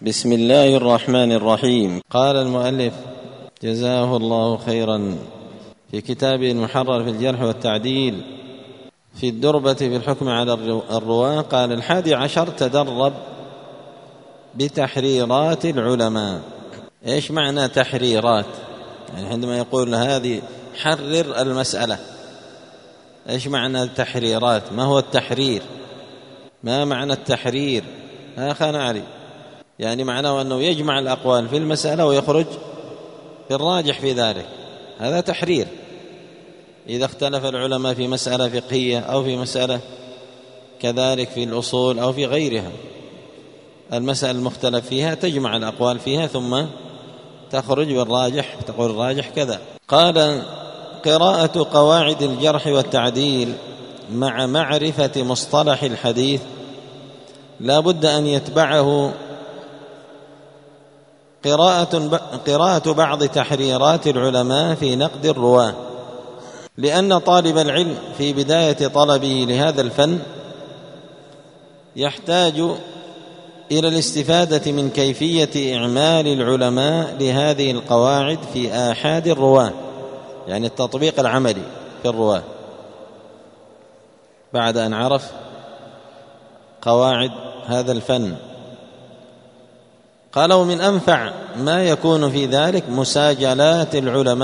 بسم الله الرحمن الرحيم. قال المؤلف جزاه الله خيرا في كتابه المحرر في الجرح والتعديل في الدربة في الحكم على الرواة، قال 11 تدرب بتحريرات العلماء. إيش معنى تحريرات؟ يعني عندما يقول هذه حرر المسألة، إيش معنى تحريرات؟ ما هو التحرير؟ ما معنى التحرير؟ خلينا نعرف. يعني معناه أنه يجمع الأقوال في المسألة ويخرج بالراجح في ذلك، هذا تحرير. إذا اختلف العلماء في مسألة فقهية أو في مسألة كذلك في الأصول أو في غيرها، المسألة المختلف فيها تجمع الأقوال فيها ثم تخرج بالراجح، تقول الراجح كذا. قال: قراءة قواعد الجرح والتعديل مع معرفة مصطلح الحديث لا بد أن يتبعه قراءة بعض تحريرات العلماء في نقد الرواة، لأن طالب العلم في بداية طلبه لهذا الفن يحتاج إلى الاستفادة من كيفية إعمال العلماء لهذه القواعد في آحاد الرواة، يعني التطبيق العملي في الرواة بعد أن عرف قواعد هذا الفن. قالوا: من أنفع ما يكون في ذلك مساجلات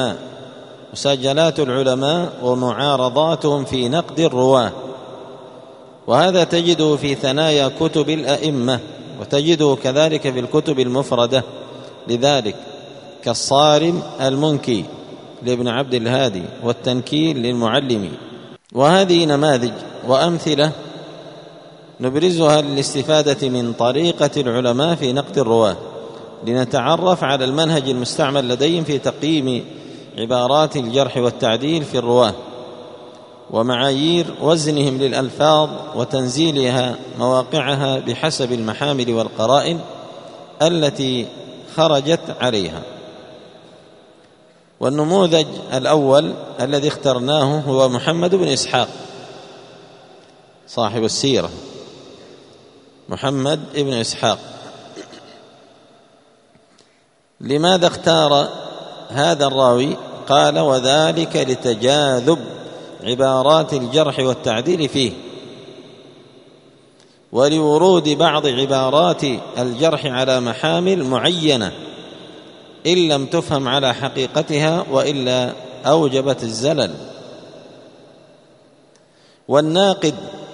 العلماء ومعارضاتهم في نقد الرواة، وهذا تجده في ثنايا كتب الأئمة، وتجده كذلك في الكتب المفردة لذلك، كالصارم المنكي لابن عبد الهادي والتنكيل للمعلمي. وهذه نماذج وأمثلة نبرزها للاستفادة من طريقة العلماء في نقد الرواة، لنتعرف على المنهج المستعمل لديهم في تقييم عبارات الجرح والتعديل في الرواة، ومعايير وزنهم للألفاظ وتنزيلها مواقعها بحسب المحامل والقرائن التي خرجت عليها. والنموذج الأول الذي اخترناه هو محمد بن إسحاق صاحب السيرة، محمد بن إسحاق. لماذا اختار هذا الراوي؟ قال: وذلك لتجاذب عبارات الجرح والتعديل فيه، ولورود بعض عبارات الجرح على محامل معينة إن لم تفهم على حقيقتها وإلا أوجبت الزلل. والناقد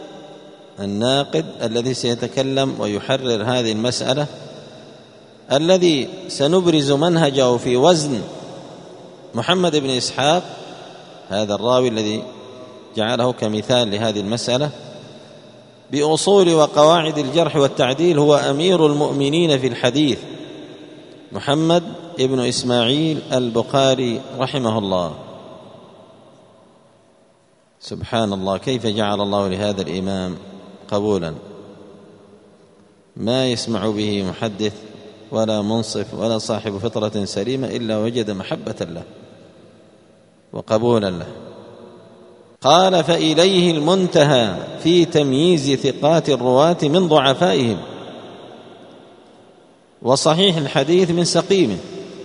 الذي سيتكلم ويحرر هذه المسألة، الذي سنبرز منهجه في وزن محمد بن إسحاق، هذا الراوي الذي جعله كمثال لهذه المسألة بأصول وقواعد الجرح والتعديل، هو أمير المؤمنين في الحديث محمد بن إسماعيل البخاري رحمه الله. سبحان الله، كيف جعل الله لهذا الإمام قبولا ما يسمع به محدث ولا منصف ولا صاحب فطرة سليمة إلا وجد محبة له وقبولا له. قال: فإليه المنتهى في تمييز ثقات الرواة من ضعفائهم، وصحيح الحديث من سقيمه.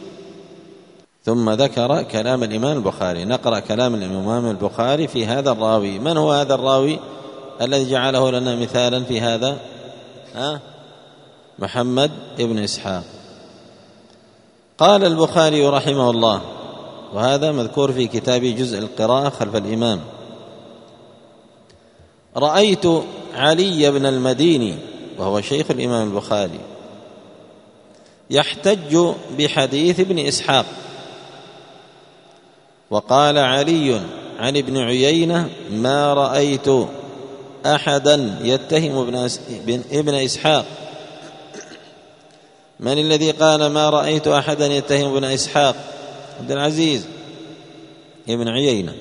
ثم ذكر كلام الإمام البخاري. نقرأ كلام الإمام البخاري في هذا الراوي. من هو هذا الراوي الذي جعله لنا مثالا في هذا؟ محمد بن إسحاق. قال البخاري رحمه الله، وهذا مذكور في كتاب جزء القراءة خلف الإمام: رأيت علي بن المديني، وهو شيخ الإمام البخاري، يحتج بحديث ابن إسحاق. وقال علي عن ابن عيينة: ما رأيت أحدا يتهم ابن إسحاق. من الذي قال ما رأيت أحدا يتهم ابن إسحاق؟ عبد العزيز ابن عيينة.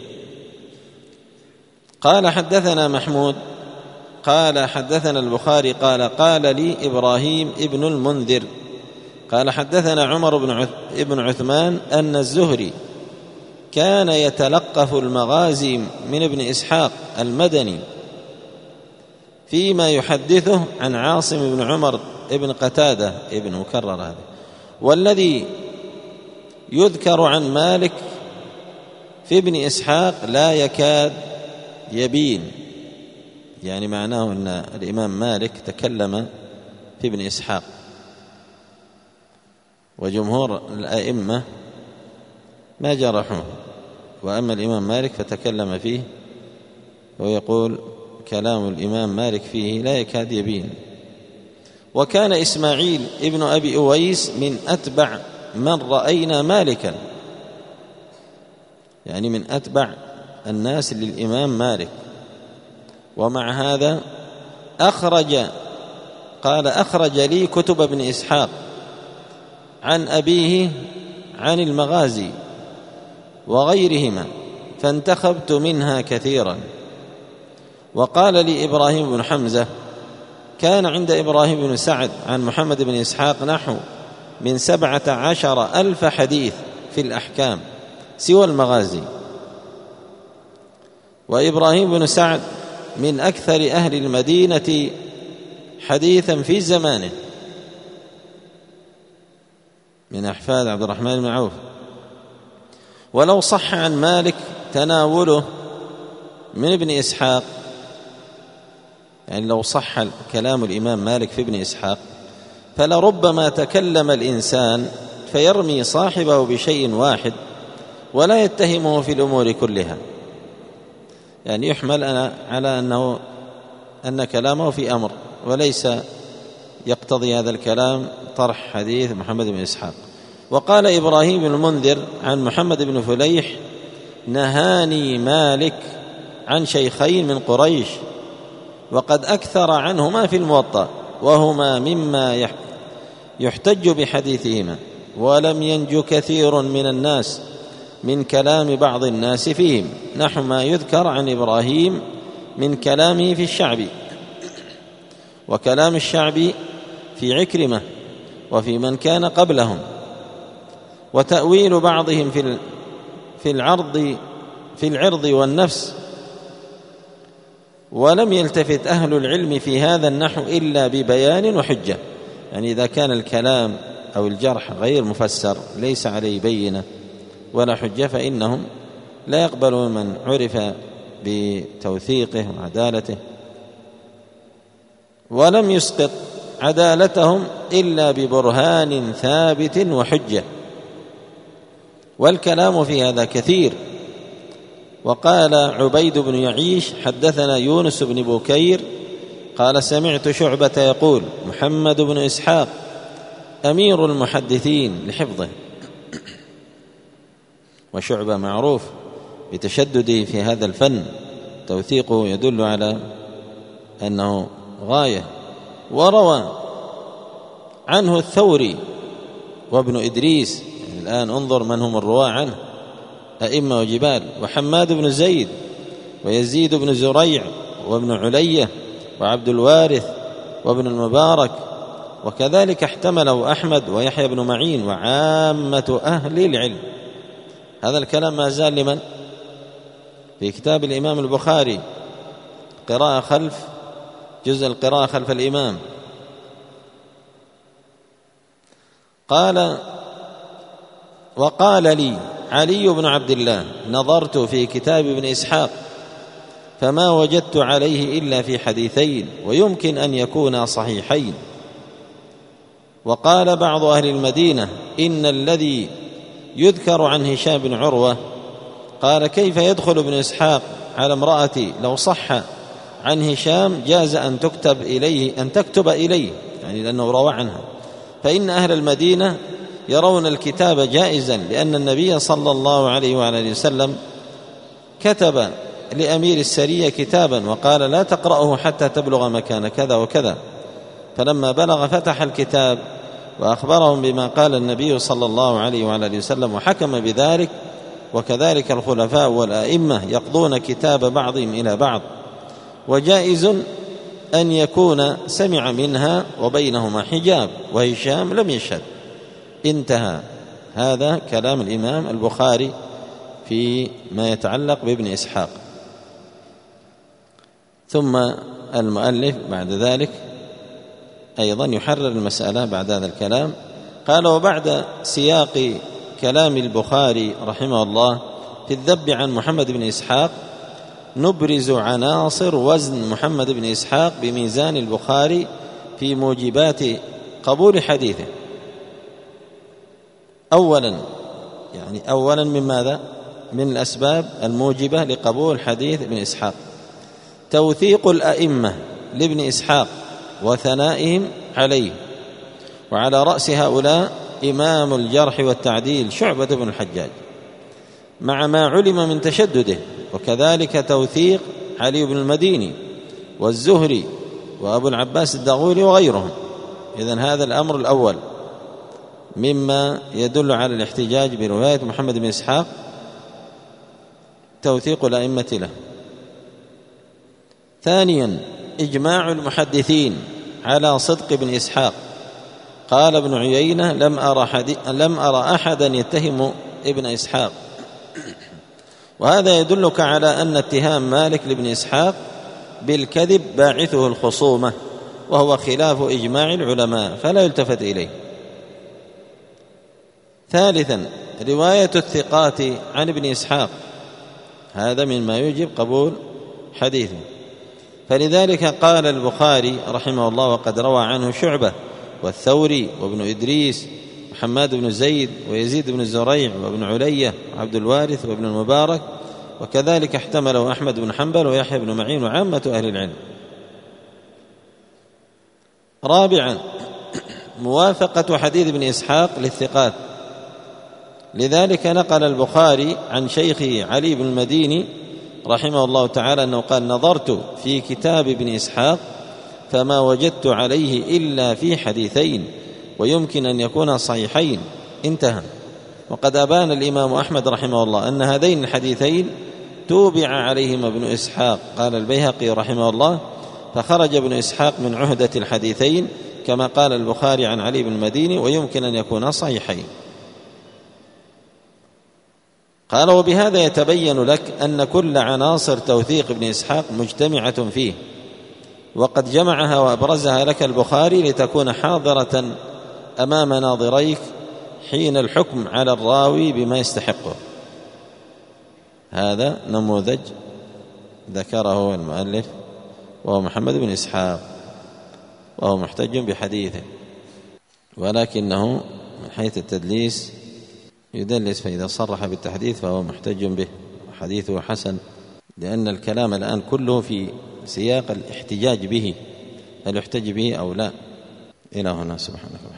قال: حدثنا محمود قال: حدثنا البخاري قال لي إبراهيم ابن المنذر قال: حدثنا عمر بن عثمان أن الزهري كان يتلقف المغازي من ابن إسحاق المدني، فيما يحدثه عن عاصم بن عمر ابن قتادة ابن مكرر هذا، والذي يذكر عن مالك في ابن إسحاق لا يكاد يبين. يعني معناه أن الإمام مالك تكلم في ابن إسحاق، وجمهور الأئمة ما جرحوه، وأما الإمام مالك فتكلم فيه، ويقول كلام الإمام مالك فيه لا يكاد يبين. وكان إسماعيل ابن أبي أويس من أتبع من رأينا مالكا، يعني من أتبع الناس للإمام مالك. ومع هذا أخرج لي كتب ابن إسحاق عن أبيه عن المغازي وغيرهما، فانتخبت منها كثيرا. وقال لي إبراهيم بن حمزة كان عند إبراهيم بن سعد عن محمد بن إسحاق نحو من 17,000 حديث في الأحكام سوى المغازي. وإبراهيم بن سعد من أكثر أهل المدينة حديثا في زمانه، من أحفاد عبد الرحمن بن عوف. ولو صح عن مالك تناوله من ابن إسحاق، يعني لو صح كلام الإمام مالك في ابن إسحاق، فلربما تكلم الإنسان فيرمي صاحبه بشيء واحد ولا يتهمه في الأمور كلها، يعني يحمل على أن كلامه في أمر، وليس يقتضي هذا الكلام طرح حديث محمد بن إسحاق. وقال إبراهيم بن المنذر عن محمد بن فليح نهاني مالك عن شيخين من قريش وقد أكثر عنهما في الموطأ، وهما مما يحتج بحديثهما، ولم ينج كثير من الناس من كلام بعض الناس فيهم، نحو ما يذكر عن إبراهيم من كلامه في الشعبي، وكلام الشعبي في عكرمة وفي من كان قبلهم، وتأويل بعضهم في العرض والنفس. ولم يلتفت أهل العلم في هذا النحو إلا ببيان وحجة، يعني إذا كان الكلام أو الجرح غير مفسر ليس عليه بينة ولا حجة، فإنهم لا يقبلون من عرف بتوثيقه وعدالته، ولم يسقط عدالتهم إلا ببرهان ثابت وحجة. والكلام في هذا كثير. وقال عبيد بن يعيش حدثنا يونس بن بكير قال سمعت شعبة يقول محمد بن إسحاق أمير المحدثين لحفظه. وشعبة معروف بتشدده في هذا الفن، توثيقه يدل على أنه غاية. وروى عنه الثوري وابن إدريس، يعني الآن انظر من هم الرواة عنه، أئمة وجبال، وحماد بن زيد ويزيد بن زريع وابن علية وعبد الوارث وابن المبارك، وكذلك احتمله أحمد ويحيى بن معين وعامة أهل العلم. هذا الكلام ما زال لمن؟ في كتاب الإمام البخاري، قراءة خلف جزء القراءة خلف الإمام. وقال لي علي بن عبد الله نظرت في كتاب ابن إسحاق فما وجدت عليه إلا في حديثين ويمكن أن يكونا صحيحين. وقال بعض أهل المدينة إن الذي يذكر عن هشام بن عروة قال كيف يدخل ابن إسحاق على امرأتي، لو صح عن هشام جاز أن تكتب إليه، يعني لأنه روى عنها، فإن أهل المدينة يرون الكتاب جائزا، لأن النبي صلى الله عليه وعلى وسلم كتب لأمير السرية كتابا وقال لا تقرأه حتى تبلغ مكان كذا وكذا، فلما بلغ فتح الكتاب وأخبرهم بما قال النبي صلى الله عليه وعلى وسلم وحكم بذلك. وكذلك الخلفاء والأئمة يقضون كتاب بعضهم إلى بعض، وجائز أن يكون سمع منها وبينهما حجاب وهشام لم يشهد. انتهى. هذا كلام الإمام البخاري في ما يتعلق بابن إسحاق. ثم المؤلف بعد ذلك أيضا يحرر المسألة بعد هذا الكلام. قال: وبعد سياق كلام البخاري رحمه الله في الذب عن محمد بن إسحاق نبرز عناصر وزن محمد بن إسحاق بميزان البخاري في موجبات قبول حديثه. أولا من ماذا؟ من الأسباب الموجبة لقبول حديث ابن إسحاق توثيق الأئمة لابن إسحاق وثنائهم عليه، وعلى رأس هؤلاء إمام الجرح والتعديل شعبة بن الحجاج مع ما علم من تشدده، وكذلك توثيق علي بن المديني والزهري وأبو العباس الدغولي وغيرهم. إذن هذا الأمر الأول مما يدل على الاحتجاج برواية محمد بن إسحاق، توثيق الأئمة له. ثانيا إجماع المحدثين على صدق ابن إسحاق. قال ابن عيينة: لم أرى أحدا يتهم ابن إسحاق. وهذا يدلك على أن اتهام مالك لابن إسحاق بالكذب باعثه الخصومة، وهو خلاف إجماع العلماء فلا يلتفت إليه. ثالثا رواية الثقات عن ابن إسحاق، هذا مما يوجب قبول حديثه، فلذلك قال البخاري رحمه الله: وقد روى عنه شعبة والثوري وابن إدريس وحماد بن زيد ويزيد بن زريع وابن علية وعبد الوارث وابن المبارك، وكذلك احتمله أحمد بن حنبل ويحيى بن معين وعامة أهل العلم. رابعا موافقة حديث ابن إسحاق للثقات، لذلك نقل البخاري عن شيخه علي بن المديني رحمه الله تعالى أنه قال: نظرت في كتاب ابن إسحاق فما وجدت عليه إلا في حديثين ويمكن أن يكون صحيحين، انتهى. وقد أبان الإمام أحمد رحمه الله أن هذين الحديثين توبع عليهما ابن إسحاق. قال البيهقي رحمه الله: فخرج ابن إسحاق من عهدة الحديثين كما قال البخاري عن علي بن المديني ويمكن أن يكون صحيحين. قال: وبهذا يتبين لك أن كل عناصر توثيق ابن إسحاق مجتمعة فيه، وقد جمعها وأبرزها لك البخاري لتكون حاضرة أمام ناظريك حين الحكم على الراوي بما يستحقه. هذا نموذج ذكره المؤلف وهو محمد بن إسحاق، وهو محتج بحديثه، ولكنه من حيث التدليس يدلس، فإذا صرح بالتحديث فهو محتج به وحديثه حسن، لأن الكلام الآن كله في سياق الاحتجاج به، هل يحتج به أو لا. إلى هنا، سبحانك.